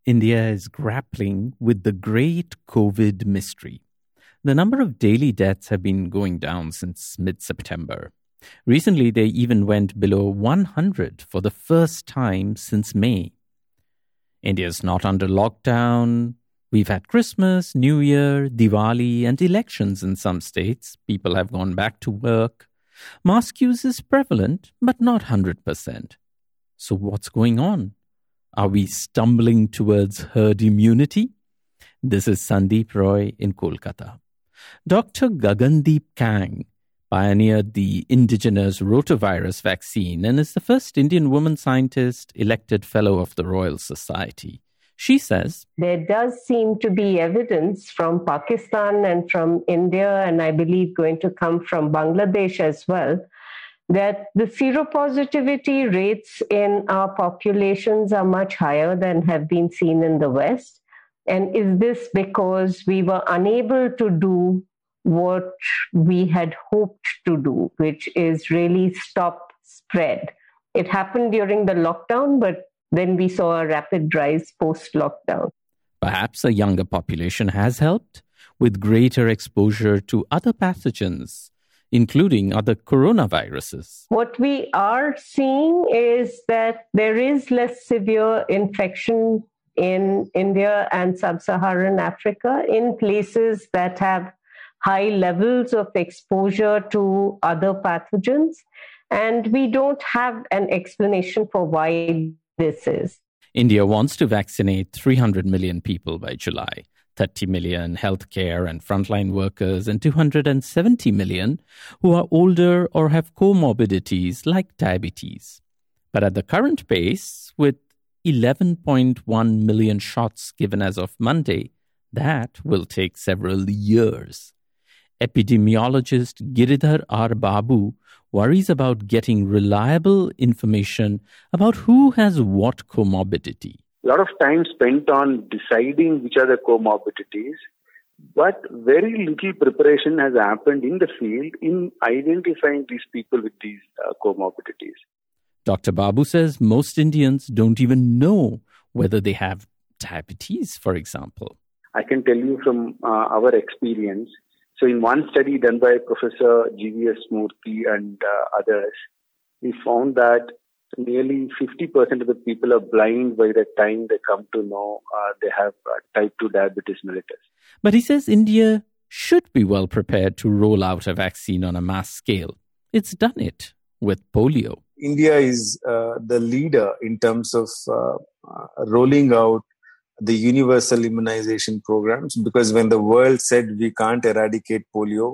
India is grappling with the great COVID mystery. The number of daily deaths have been going down since mid-September. Recently, they even went below 100 for the first time since May. India's not under lockdown. We've had Christmas, New Year, Diwali, and elections in some states. People have gone back to work. Mask use is prevalent, but not 100%. So what's going on? Are we stumbling towards herd immunity? This is Sandeep Roy in Kolkata. Dr. Gagandeep Kang pioneered the indigenous rotavirus vaccine and is the first Indian woman scientist elected Fellow of the Royal Society. She says, there does seem to be evidence from Pakistan and from India, and I believe going to come from Bangladesh as well, that the seropositivity rates in our populations are much higher than have been seen in the West. And is this because we were unable to do what we had hoped to do, which is really stop spread? It happened during the lockdown, but then we saw a rapid rise post-lockdown. Perhaps a younger population has helped with greater exposure to other pathogens, including other coronaviruses. What we are seeing is that there is less severe infection in India and sub-Saharan Africa in places that have high levels of exposure to other pathogens. And we don't have an explanation for why this is. India wants to vaccinate 300 million people by July, 30 million healthcare and frontline workers, and 270 million who are older or have comorbidities like diabetes. But at the current pace, with 11.1 million shots given as of Monday, that will take several years. Epidemiologist Giridhar R. Babu worries about getting reliable information about who has what comorbidity. A lot of time spent on deciding which are the comorbidities, but very little preparation has happened in the field in identifying these people with these comorbidities. Dr. Babu says most Indians don't even know whether they have diabetes, for example. I can tell you from our experience. So in one study done by Professor G.V.S. Murthy and others, we found that nearly 50% of the people are blind by the time they come to know they have type 2 diabetes mellitus. But he says India should be well prepared to roll out a vaccine on a mass scale. It's done it with polio. India is the leader in terms of rolling out the universal immunization programs, because when the world said we can't eradicate polio,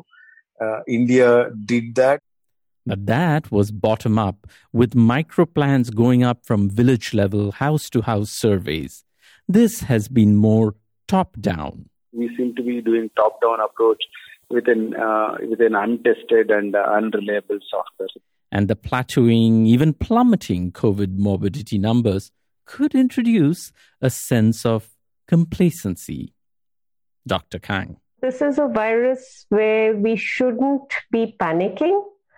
India did that. But that was bottom up, with micro plans going up from village level, house to house surveys. This has been more top down. We seem to be doing top down approach with an untested and unreliable software. And the plateauing, even plummeting COVID morbidity numbers could introduce a sense of complacency. Dr. Kang. This is a virus where we shouldn't be panicking,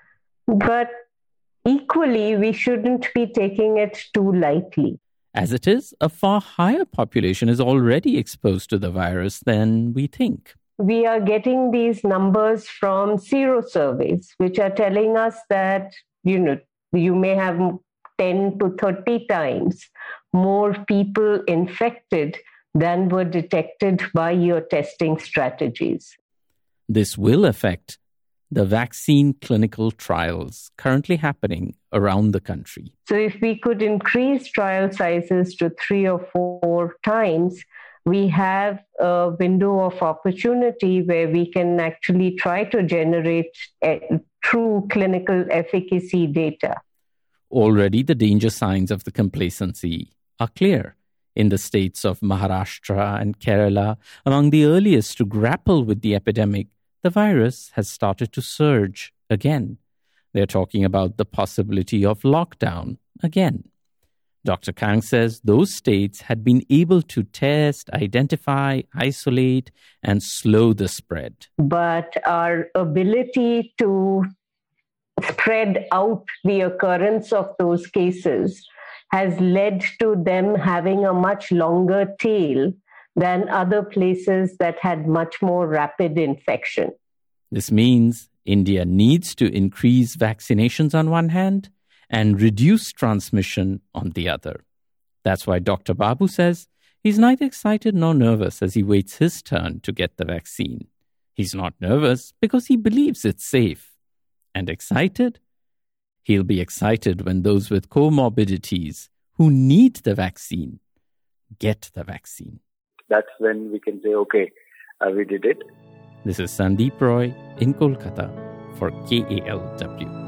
but equally we shouldn't be taking it too lightly. As it is, a far higher population is already exposed to the virus than we think. We are getting these numbers from sero surveys, which are telling us that, you may have 10 to 30 times more people infected than were detected by your testing strategies. This will affect the vaccine clinical trials currently happening around the country. So if we could increase trial sizes to 3 or 4 times, we have a window of opportunity where we can actually try to generate true clinical efficacy data. Already the danger signs of the complacency are clear. In the states of Maharashtra and Kerala, among the earliest to grapple with the epidemic, the virus has started to surge again. They're talking about the possibility of lockdown again. Dr. Kang says those states had been able to test, identify, isolate, and slow the spread. But our ability to spread out the occurrence of those cases has led to them having a much longer tail than other places that had much more rapid infection. This means India needs to increase vaccinations on one hand and reduce transmission on the other. That's why Dr. Babu says he's neither excited nor nervous as he waits his turn to get the vaccine. He's not nervous because he believes it's safe. And excited? He'll be excited when those with comorbidities who need the vaccine get the vaccine. That's when we can say, okay, we did it. This is Sandeep Roy in Kolkata for KALW.